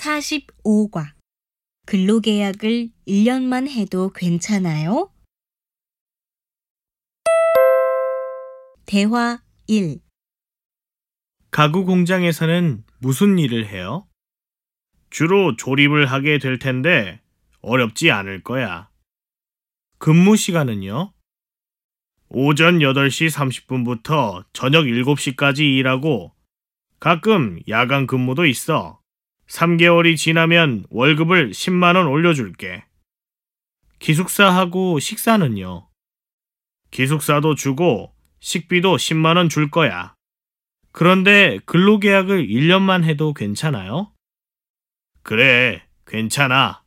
45과 근로계약을 1년만 해도 괜찮아요? 대화 1. 가구 공장에서는 무슨 일을 해요? 주로 조립을 하게 될 텐데 어렵지 않을 거야. 근무 시간은요? 오전 8시 30분부터 저녁 7시까지 일하고 가끔 야간 근무도 있어. 3개월이 지나면 월급을 10만 원 올려줄게. 기숙사하고 식사는요? 기숙사도 주고 식비도 10만 원 줄 거야. 그런데 근로계약을 1년만 해도 괜찮아요? 그래, 괜찮아.